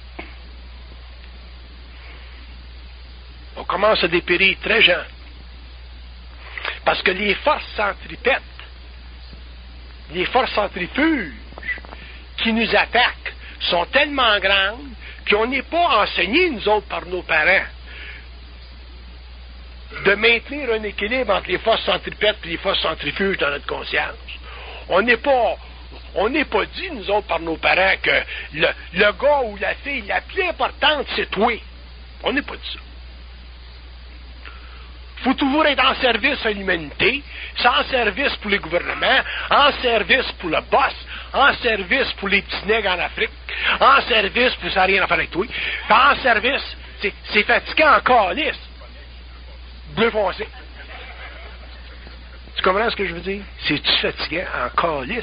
On commence à dépérir très jeune. Parce que les forces centripètes, les forces centrifuges qui nous attaquent sont tellement grandes qu'on n'est pas enseigné, nous autres, par nos parents, de maintenir un équilibre entre les forces centripètes et les forces centrifuges dans notre conscience. On n'est pas dit, nous autres, par nos parents, que le gars ou la fille la plus importante, c'est toi. On n'est pas dit ça. Il faut toujours être en service à l'humanité, en service pour les gouvernements, en service pour le boss, en service pour les petits nègres en Afrique, en service pour ça n'a rien à faire avec toi, en service, c'est fatigant en calice. Bleu foncé. Tu comprends ce que je veux dire? C'est-tu fatigant en calice?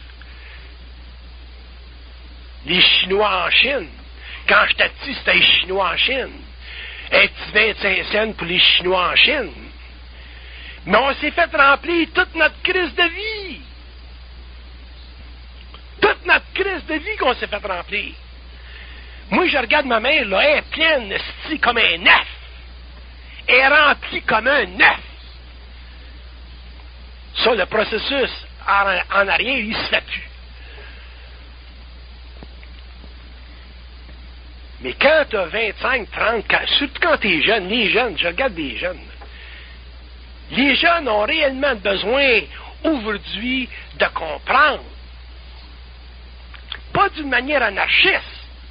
Les Chinois en Chine, quand j'étais petit, c'était les Chinois en Chine. Un petit 25 cents pour les Chinois en Chine. Mais on s'est fait remplir toute notre crise de vie. Toute notre crise de vie qu'on s'est fait remplir. Moi, je regarde ma mère, là, elle est pleine, comme un œuf. Elle est remplie comme un œuf. Ça, le processus en arrière, il se fait plus. Mais quand tu as 25, 30, surtout quand tu es jeune, les jeunes, je regarde des jeunes. Les jeunes ont réellement besoin, aujourd'hui, de comprendre. Pas d'une manière anarchiste.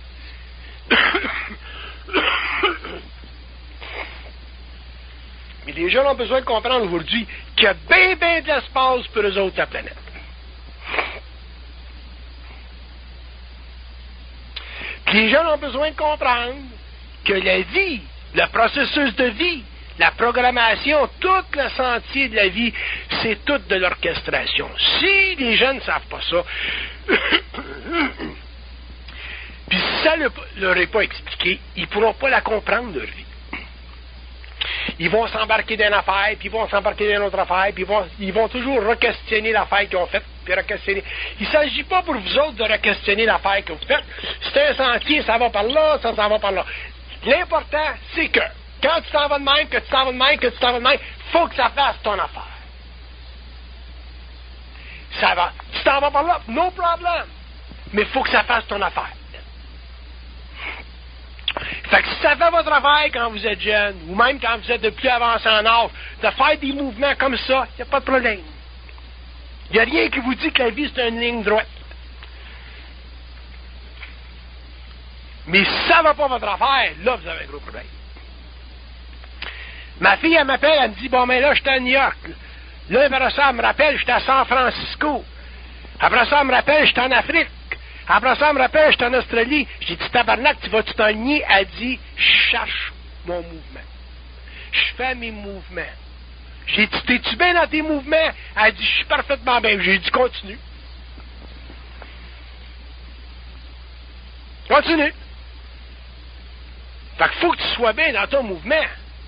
Mais les jeunes ont besoin de comprendre aujourd'hui qu'il y a bien de l'espace pour eux autres, la planète. Les gens ont besoin de comprendre que la vie, le processus de vie, la programmation, tout le sentier de la vie, c'est tout de l'orchestration. Si les jeunes ne savent pas ça, puis si ça ne leur est pas expliqué, ils ne pourront pas la comprendre, leur vie. Ils vont s'embarquer dans une affaire, puis ils vont s'embarquer dans une autre affaire, puis ils vont toujours re-questionner l'affaire qu'ils ont faite, puis re-questionner. Il ne s'agit pas pour vous autres de re-questionner l'affaire que vous faites. C'est un sentier, ça va par là, ça va par là. L'important, c'est que, quand tu t'en vas de même, il faut que ça fasse ton affaire. Ça va. Tu t'en vas par là, no problem. Mais il faut que ça fasse ton affaire. Fait que si ça fait votre affaire quand vous êtes jeune, ou même quand vous êtes de plus avancé en âge, de faire des mouvements comme ça, il n'y a pas de problème. Il n'y a rien qui vous dit que la vie, c'est une ligne droite. Mais si ça ne va pas votre affaire, là, vous avez un gros problème. Ma fille, elle m'appelle, elle me dit, bon, mais là, j'étais à New York. Là, après ça, elle me rappelle, j'étais à San Francisco. Après ça, elle me rappelle, j'étais en Afrique. Après ça, elle me rappelle, j'étais en Australie. J'ai dit, tabarnak, tu vas-tu t'enligner? Elle dit, je cherche mon mouvement. Je fais mes mouvements. J'ai dit, t'es-tu bien dans tes mouvements? Elle dit, je suis parfaitement bien. J'ai dit, continue. Continue. Fait qu'il faut que tu sois bien dans ton mouvement.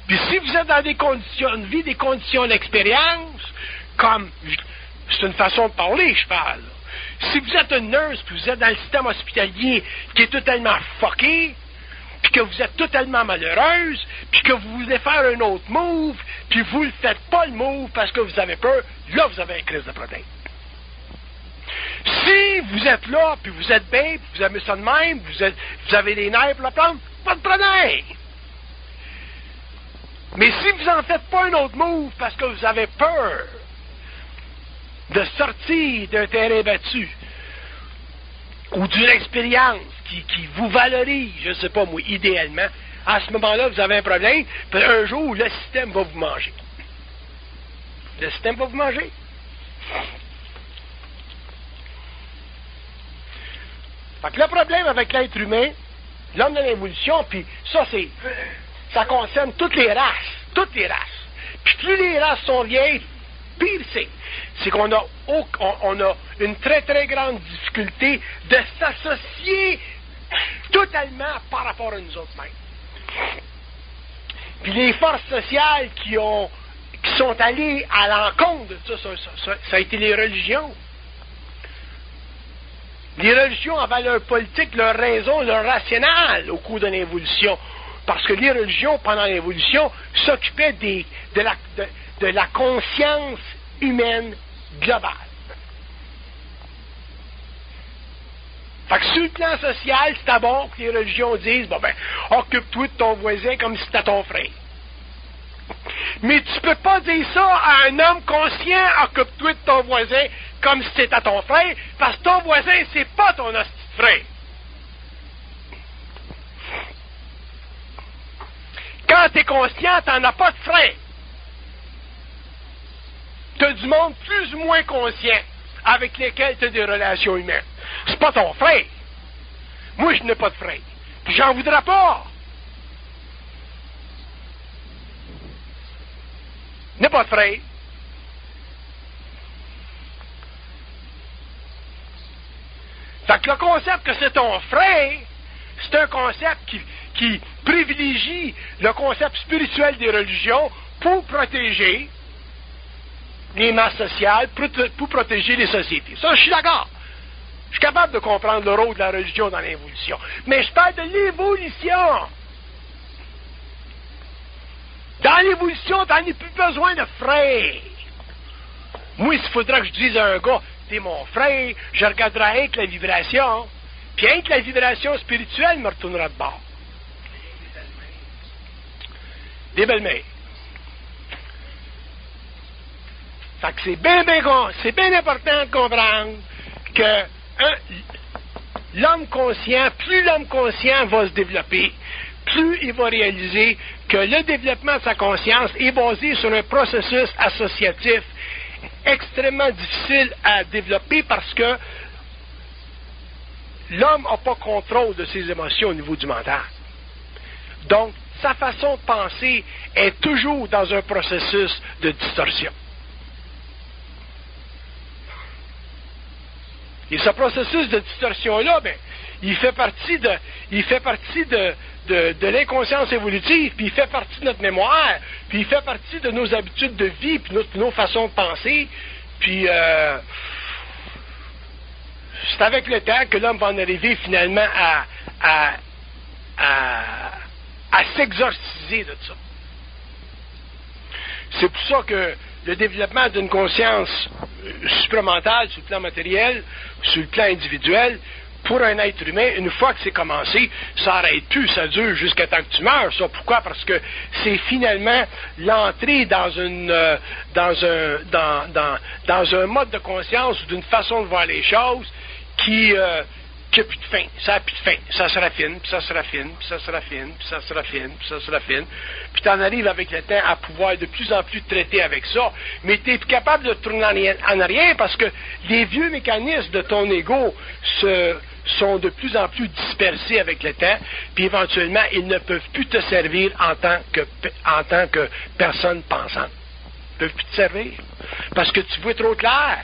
Puis si vous êtes dans des conditions de vie, des conditions d'expérience, comme, c'est une façon de parler, je parle. Si vous êtes une nurse, puis vous êtes dans le système hospitalier qui est totalement fucké, puis que vous êtes totalement malheureuse, puis que vous voulez faire un autre move, puis vous ne faites pas le move parce que vous avez peur, là, vous avez une crise de protéines. Si vous êtes là, puis vous êtes bien, puis vous aimez ça de même, vous avez les nerfs pour la prendre, pas de problème. Mais si vous n'en faites pas un autre move parce que vous avez peur de sortir d'un terrain battu ou d'une expérience qui vous valorise, je ne sais pas moi, idéalement, à ce moment-là, vous avez un problème, puis un jour, le système va vous manger. Le système va vous manger. Fait que le problème avec l'être humain, l'homme de l'évolution, puis ça concerne toutes les races. Puis plus les races sont vieilles, pire c'est qu'on a, on a une très très grande difficulté de s'associer totalement par rapport à nous autres mêmes. Puis les forces sociales qui sont allées à l'encontre de ça a été les religions. Les religions avaient leur politique, leur raison, leur rationnel au cours de l'évolution. Parce que les religions, pendant l'évolution, s'occupaient de la conscience humaine globale. Fait que sur le plan social, c'est bon que les religions disent, bon ben, occupe-toi de ton voisin comme si c'était ton frère. Mais tu peux pas dire ça à un homme conscient, occupe-toi de ton voisin comme si c'était ton frère, parce que ton voisin, c'est pas ton hostie de frère. Quand tu es conscient, tu n'en as pas de frère. Tu as du monde plus ou moins conscient avec lesquels tu as des relations humaines. C'est pas ton frère. Moi, je n'ai pas de frère. Puis j'en voudrais pas. Je n'ai pas de frère. Fait que le concept que c'est ton frère, c'est un concept qui privilégie le concept spirituel des religions pour protéger les masses sociales, pour protéger les sociétés. Ça, je suis d'accord. Je suis capable de comprendre le rôle de la religion dans l'évolution. Mais je parle de l'évolution. Dans l'évolution, tu n'en as plus besoin de frère. Moi, s'il faudra que je dise à un gars, t'es mon frère, je regarderai rien que la vibration, puis rien que la vibration spirituelle me retournera de bord. Des belles-mères. Fait que c'est bien important de comprendre que l'homme conscient, plus l'homme conscient va se développer, plus il va réaliser que le développement de sa conscience est basé sur un processus associatif extrêmement difficile à développer parce que l'homme n'a pas contrôle de ses émotions au niveau du mental. Donc, sa façon de penser est toujours dans un processus de distorsion. Et ce processus de distorsion-là, ben, il fait partie de l'inconscience évolutive, puis il fait partie de notre mémoire, puis il fait partie de nos habitudes de vie, puis nos façons de penser, puis c'est avec le temps que l'homme va en arriver finalement à s'exorciser de ça. C'est pour ça que le développement d'une conscience supramentale sur le plan matériel, sur le plan individuel, pour un être humain, une fois que c'est commencé, ça n'arrête plus, ça dure jusqu'à temps que tu meurs. Ça, pourquoi? Parce que c'est finalement l'entrée dans un mode de conscience ou d'une façon de voir les choses qui n'a plus de fin. Ça n'a plus de fin. Ça se raffine, puis ça se raffine, puis ça se raffine, puis ça se raffine, puis ça se raffine. Puis tu en arrives avec le temps à pouvoir de plus en plus traiter avec ça. Mais tu es plus capable de tourner en arrière parce que les vieux mécanismes de ton ego sont de plus en plus dispersés avec le temps, puis éventuellement, ils ne peuvent plus te servir en tant que personne pensante. Ils ne peuvent plus te servir. Parce que tu vois trop clair.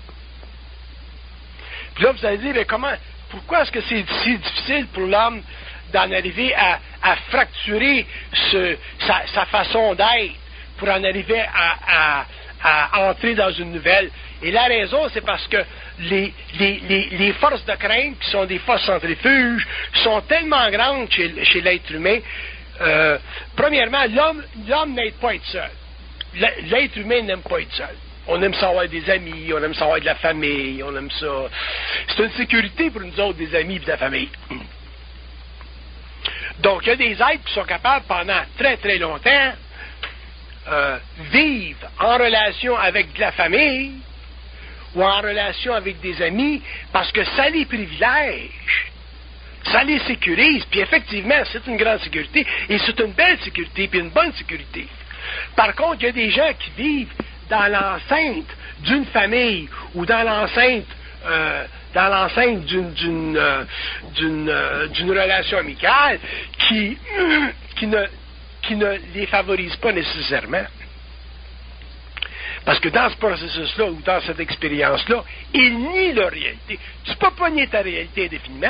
Puis là, vous allez dire, mais pourquoi est-ce que c'est si difficile pour l'homme d'en arriver à fracturer sa façon d'être pour en arriver à entrer dans une nouvelle. Et la raison, c'est parce que les forces de crainte, qui sont des forces centrifuges, sont tellement grandes chez l'être humain. Premièrement, l'homme n'aime pas être seul. L'être humain n'aime pas être seul. On aime ça avoir des amis, on aime ça avoir de la famille, on aime ça. C'est une sécurité pour nous autres, des amis et de la famille. Donc, il y a des êtres qui sont capables, pendant très très longtemps, vivre en relation avec de la famille ou en relation avec des amis, parce que ça les privilège, ça les sécurise, puis effectivement, c'est une grande sécurité, et c'est une belle sécurité, puis une bonne sécurité. Par contre, il y a des gens qui vivent dans l'enceinte d'une famille ou dans l'enceinte d'une relation amicale qui ne les favorise pas nécessairement. Parce que dans ce processus-là ou dans cette expérience-là, ils nient leur réalité. Tu ne peux pas nier ta réalité indéfiniment.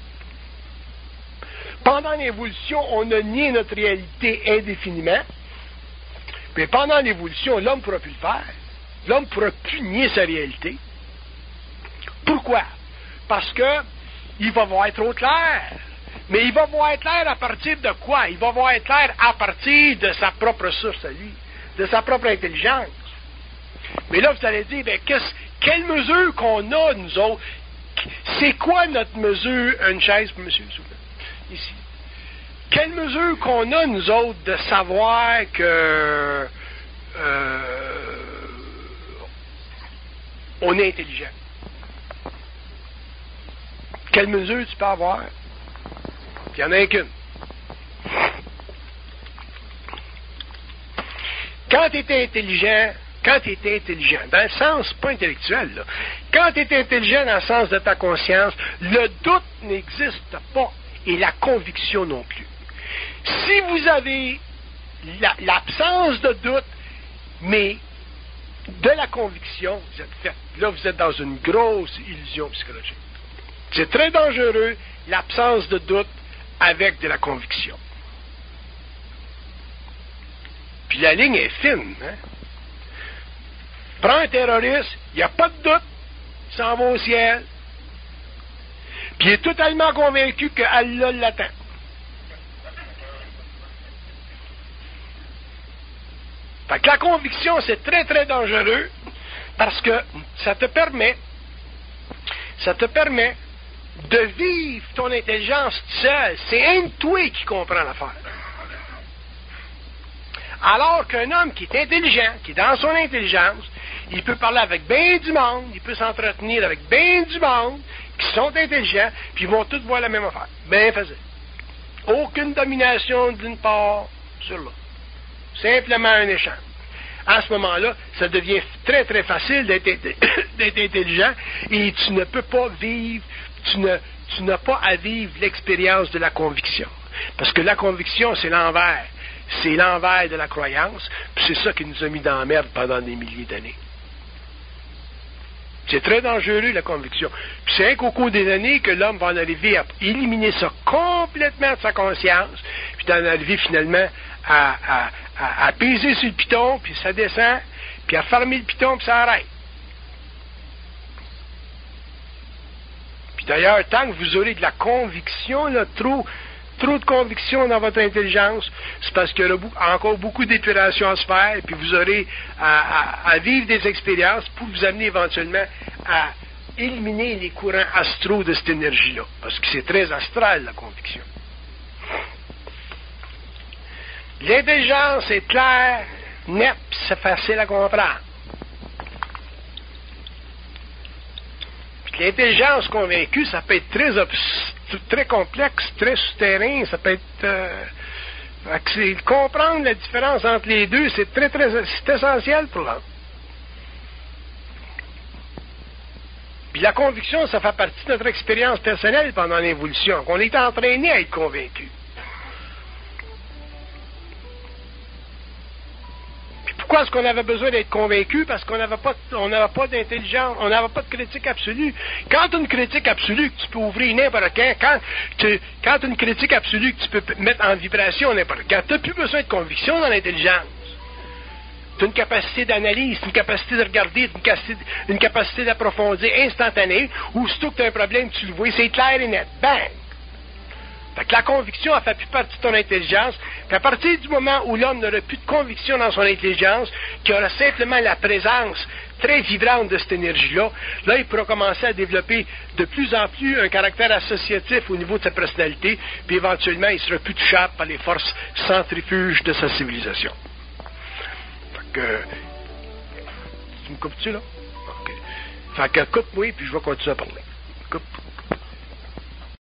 Pendant l'évolution, on a nié notre réalité indéfiniment. Mais pendant l'évolution, l'homme ne pourra plus le faire. L'homme ne pourra plus nier sa réalité. Pourquoi? Parce que il va voir trop clair. Mais il va voir clair à partir de quoi? Il va voir clair à partir de sa propre source à lui, de sa propre intelligence. Mais là, vous allez dire, ben, quelle mesure qu'on a, nous autres? C'est quoi notre mesure? Une chaise pour monsieur, s'il vous plaît. Ici. Quelle mesure qu'on a, nous autres, de savoir que on est intelligent? Quelle mesure tu peux avoir? Il n'y en a qu'une. Quand tu es intelligent, dans le sens pas intellectuel, là, quand tu es intelligent dans le sens de ta conscience, le doute n'existe pas et la conviction non plus. Si vous avez l'absence de doute, mais de la conviction, vous êtes fait. Là, vous êtes dans une grosse illusion psychologique. C'est très dangereux, l'absence de doute avec de la conviction. Puis la ligne est fine. Hein? Prends un terroriste, il n'y a pas de doute, il s'en va au ciel. Puis il est totalement convaincu que Allah l'attend. Fait que la conviction, c'est très, très dangereux parce que ça te permet de vivre ton intelligence seul. C'est un de toi qui comprend l'affaire. Alors qu'un homme qui est intelligent, qui est dans son intelligence, il peut parler avec bien du monde, il peut s'entretenir avec bien du monde, qui sont intelligents, puis ils vont tous voir la même affaire. Bien facile. Aucune domination d'une part sur l'autre. Simplement un échange. À ce moment-là, ça devient très, très facile d'être intelligent et tu ne peux pas vivre, tu n'as pas à vivre l'expérience de la conviction. Parce que la conviction, c'est l'envers. C'est l'envers de la croyance, puis c'est ça qui nous a mis dans la merde pendant des milliers d'années. C'est très dangereux, la conviction. Puis c'est qu'au cours des années que l'homme va en arriver à éliminer ça complètement de sa conscience, puis d'en arriver finalement à peser sur le piton, puis ça descend, puis à fermer le piton, puis ça arrête. Puis d'ailleurs, tant que vous aurez de la conviction, là, trop de conviction dans votre intelligence, c'est parce qu'il y aura encore beaucoup d'épuration à se faire, et puis vous aurez à vivre des expériences pour vous amener éventuellement à éliminer les courants astraux de cette énergie-là. Parce que c'est très astral, la conviction. L'intelligence est claire, nette, c'est facile à comprendre. Puis l'intelligence convaincue, ça peut être très complexe, très souterrain, ça peut être... comprendre la différence entre les deux, c'est c'est essentiel pour l'homme. Puis la conviction, ça fait partie de notre expérience personnelle pendant l'évolution, qu'on est entraîné à être convaincu. Puis Pourquoi est-ce qu'on avait besoin d'être convaincu? Parce qu'on n'avait pas d'intelligence, on n'avait pas de critique absolue. Quand tu as une critique absolue, que tu peux ouvrir n'importe quand tu as une critique absolue que tu peux mettre en vibration n'importe quand, tu n'as plus besoin de conviction dans l'intelligence. Tu as une capacité d'analyse, une capacité de regarder, une capacité d'approfondir instantanée, où surtout que tu as un problème, tu le vois, c'est clair et net. Bang! Fait que la conviction, elle fait plus partie de ton intelligence. Puis à partir du moment où l'homme n'aura plus de conviction dans son intelligence, qu'il aura simplement la présence très vibrante de cette énergie-là, là, il pourra commencer à développer de plus en plus un caractère associatif au niveau de sa personnalité, puis éventuellement, il sera plus touchable par les forces centrifuges de sa civilisation. Fait que... Tu me coupes-tu, là? OK. Fait que coupe-moi, puis je vais continuer à parler. Coupe.